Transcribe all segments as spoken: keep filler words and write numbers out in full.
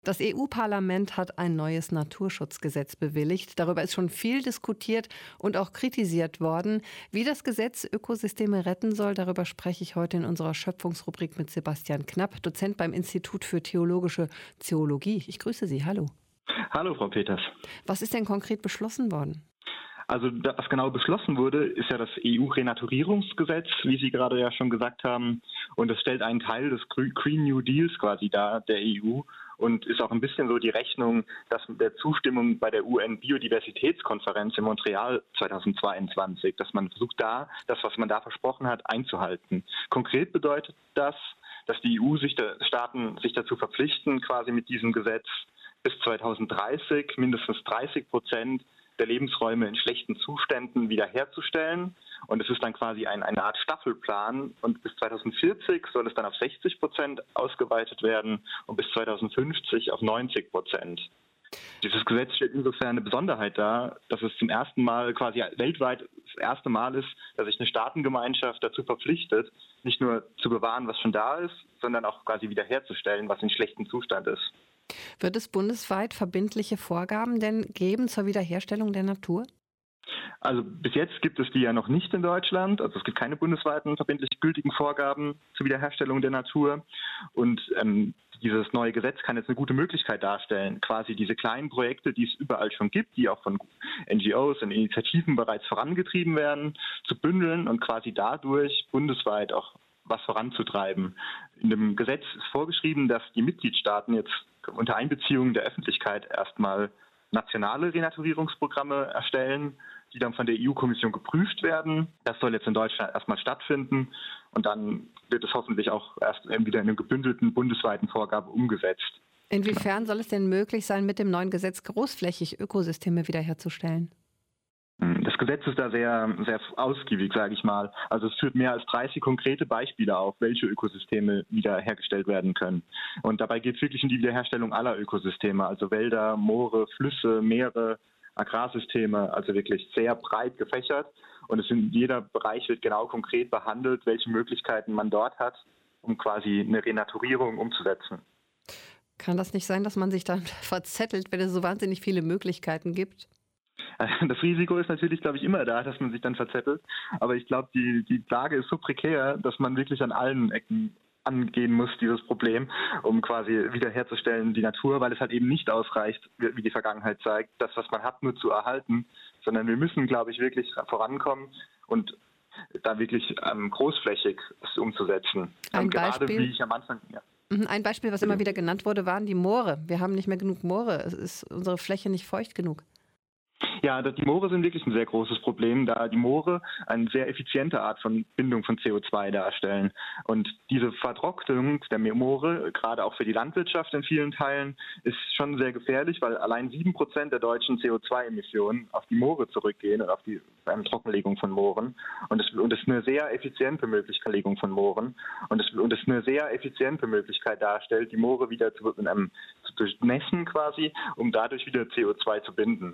Das E U-Parlament hat ein neues Naturschutzgesetz bewilligt. Darüber ist schon viel diskutiert und auch kritisiert worden. Wie das Gesetz Ökosysteme retten soll, darüber spreche ich heute in unserer Schöpfungsrubrik mit Sebastian Knapp, Dozent beim Institut für Theologische Zoologie. Ich grüße Sie. Hallo. Hallo, Frau Peters. Was ist denn konkret beschlossen worden? Also was genau beschlossen wurde, ist ja das E U-Renaturierungsgesetz, wie Sie gerade ja schon gesagt haben. Und es stellt einen Teil des Green New Deals quasi dar, der E U. Und ist auch ein bisschen so die Rechnung, dass mit der Zustimmung bei der U N-Biodiversitätskonferenz in Montreal zweitausendzweiundzwanzig, dass man versucht da, das, was man da versprochen hat, einzuhalten. Konkret bedeutet das, dass die E U-Staaten sich dazu verpflichten, quasi mit diesem Gesetz bis zweitausenddreißig mindestens dreißig Prozent der Lebensräume in schlechten Zuständen wiederherzustellen. Und es ist dann quasi ein, eine Art Staffelplan. Und bis zweitausendvierzig soll es dann auf sechzig Prozent ausgeweitet werden und bis zweitausendfünfzig auf neunzig Prozent. Dieses Gesetz stellt insofern eine Besonderheit dar, dass es zum ersten Mal quasi weltweit das erste Mal ist, dass sich eine Staatengemeinschaft dazu verpflichtet, nicht nur zu bewahren, was schon da ist, sondern auch quasi wiederherzustellen, was in schlechtem Zustand ist. Wird es bundesweit verbindliche Vorgaben denn geben zur Wiederherstellung der Natur? Also bis jetzt gibt es die ja noch nicht in Deutschland. Also es gibt keine bundesweiten verbindlich gültigen Vorgaben zur Wiederherstellung der Natur. Und ähm, dieses neue Gesetz kann jetzt eine gute Möglichkeit darstellen, quasi diese kleinen Projekte, die es überall schon gibt, die auch von N G Os und Initiativen bereits vorangetrieben werden, zu bündeln und quasi dadurch bundesweit auch was voranzutreiben. In dem Gesetz ist vorgeschrieben, dass die Mitgliedstaaten jetzt unter Einbeziehung der Öffentlichkeit erstmal nationale Renaturierungsprogramme erstellen, die dann von der E U-Kommission geprüft werden. Das soll jetzt in Deutschland erstmal stattfinden und dann wird es hoffentlich auch erst wieder in einer gebündelten bundesweiten Vorgabe umgesetzt. Inwiefern soll es denn möglich sein, mit dem neuen Gesetz großflächig Ökosysteme wiederherzustellen? Das Gesetz ist da sehr, sehr ausgiebig, sage ich mal. Also es führt mehr als dreißig konkrete Beispiele auf, welche Ökosysteme wiederhergestellt werden können. Und dabei geht es wirklich um die Wiederherstellung aller Ökosysteme, also Wälder, Moore, Flüsse, Meere, Agrarsysteme, also wirklich sehr breit gefächert. Und es in jeder Bereich wird genau konkret behandelt, welche Möglichkeiten man dort hat, um quasi eine Renaturierung umzusetzen. Kann das nicht sein, dass man sich dann verzettelt, wenn es so wahnsinnig viele Möglichkeiten gibt? Das Risiko ist natürlich, glaube ich, immer da, dass man sich dann verzettelt. Aber ich glaube, die, die Lage ist so prekär, dass man wirklich an allen Ecken angehen muss, dieses Problem, um quasi wiederherzustellen die Natur, weil es halt eben nicht ausreicht, wie die Vergangenheit zeigt, das, was man hat, nur zu erhalten, sondern wir müssen, glaube ich, wirklich vorankommen und da wirklich ähm, großflächig es umzusetzen. Ein Gerade Beispiel? wie ich am Anfang... Ja. Ein Beispiel, was immer wieder genannt wurde, waren die Moore. Wir haben nicht mehr genug Moore. Es ist unsere Fläche nicht feucht genug. Ja, die Moore sind wirklich ein sehr großes Problem, da die Moore eine sehr effiziente Art von Bindung von C O zwei darstellen. Und diese Vertrocknung der Moore, gerade auch für die Landwirtschaft in vielen Teilen, ist schon sehr gefährlich, weil allein sieben Prozent der deutschen C O zwei Emissionen auf die Moore zurückgehen und auf die ähm, Trockenlegung von Mooren. Und es und ist eine sehr effiziente Möglichkeit von Mooren. Und es und es eine sehr effiziente Möglichkeit darstellt, die Moore wieder zu, ähm, zu durchnässen quasi, um dadurch wieder C O zwei zu binden.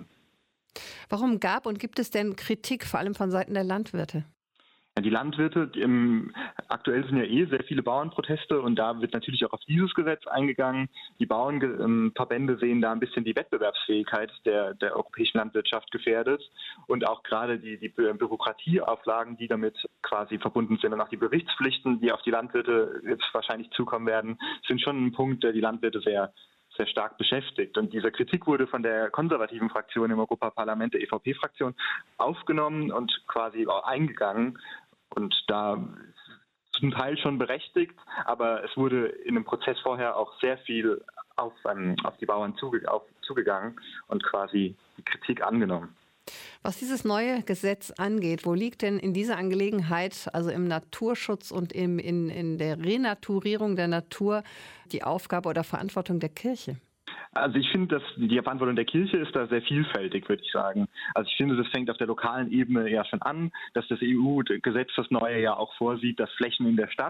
Warum gab und gibt es denn Kritik, vor allem von Seiten der Landwirte? Ja, die Landwirte, die im, aktuell sind ja eh sehr viele Bauernproteste und da wird natürlich auch auf dieses Gesetz eingegangen. Die Bauernverbände sehen da ein bisschen die Wettbewerbsfähigkeit der, der europäischen Landwirtschaft gefährdet und auch gerade die, die Bürokratieauflagen, die damit quasi verbunden sind und auch die Berichtspflichten, die auf die Landwirte jetzt wahrscheinlich zukommen werden, sind schon ein Punkt, der die Landwirte sehr sehr stark beschäftigt. Und diese Kritik wurde von der konservativen Fraktion im Europaparlament, der E V P-Fraktion, aufgenommen und quasi auch eingegangen. Und da zum Teil schon berechtigt, aber es wurde in dem Prozess vorher auch sehr viel auf, ähm, auf die Bauern zuge- auf, zugegangen und quasi die Kritik angenommen. Was dieses neue Gesetz angeht, wo liegt denn in dieser Angelegenheit, also im Naturschutz und im, in, in der Renaturierung der Natur, die Aufgabe oder Verantwortung der Kirche? Also ich finde, dass die Verantwortung der Kirche ist da sehr vielfältig, würde ich sagen. Also ich finde, das fängt auf der lokalen Ebene ja schon an, dass das E U-Gesetz, das neue ja auch vorsieht, dass Flächen in der Stadt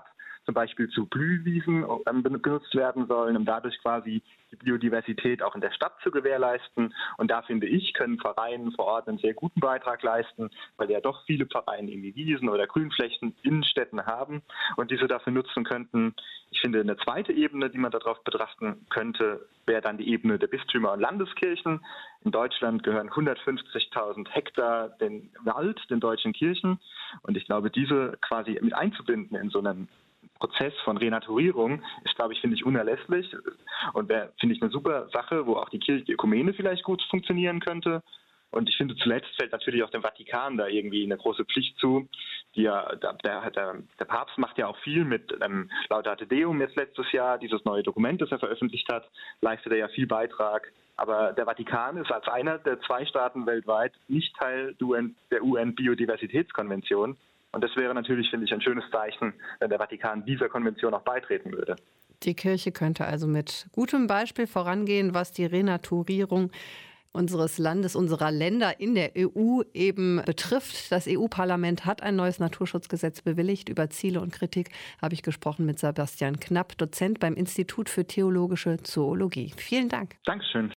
zum Beispiel zu Blühwiesen ähm, genutzt werden sollen, um dadurch quasi die Biodiversität auch in der Stadt zu gewährleisten. Und da finde ich, können Vereine vor Ort einen sehr guten Beitrag leisten, weil ja doch viele Vereine irgendwie Wiesen oder Grünflächen in Städten haben und diese dafür nutzen könnten. Ich finde, eine zweite Ebene, die man darauf betrachten könnte, wäre dann die Ebene der Bistümer und Landeskirchen. In Deutschland gehören hundertfünfzigtausend Hektar den Wald den deutschen Kirchen. Und ich glaube, diese quasi mit einzubinden in so einen Prozess von Renaturierung ist, glaube ich, finde ich unerlässlich und wäre, finde ich, eine super Sache, wo auch die Kirche, die Ökumene vielleicht gut funktionieren könnte. Und ich finde, zuletzt fällt natürlich auch dem Vatikan da irgendwie eine große Pflicht zu. Die ja, der, der, der Papst macht ja auch viel mit ähm, Laudate Deum jetzt letztes Jahr, dieses neue Dokument, das er veröffentlicht hat, leistet er ja viel Beitrag. Aber der Vatikan ist als einer der zwei Staaten weltweit nicht Teil der U N-Biodiversitätskonvention. Und das wäre natürlich, finde ich, ein schönes Zeichen, wenn der Vatikan dieser Konvention auch beitreten würde. Die Kirche könnte also mit gutem Beispiel vorangehen, was die Renaturierung unseres Landes, unserer Länder in der E U eben betrifft. Das E U-Parlament hat ein neues Naturschutzgesetz bewilligt. Über Ziele und Kritik habe ich gesprochen mit Sebastian Knapp, Dozent beim Institut für Theologische Zoologie. Vielen Dank. Dankeschön.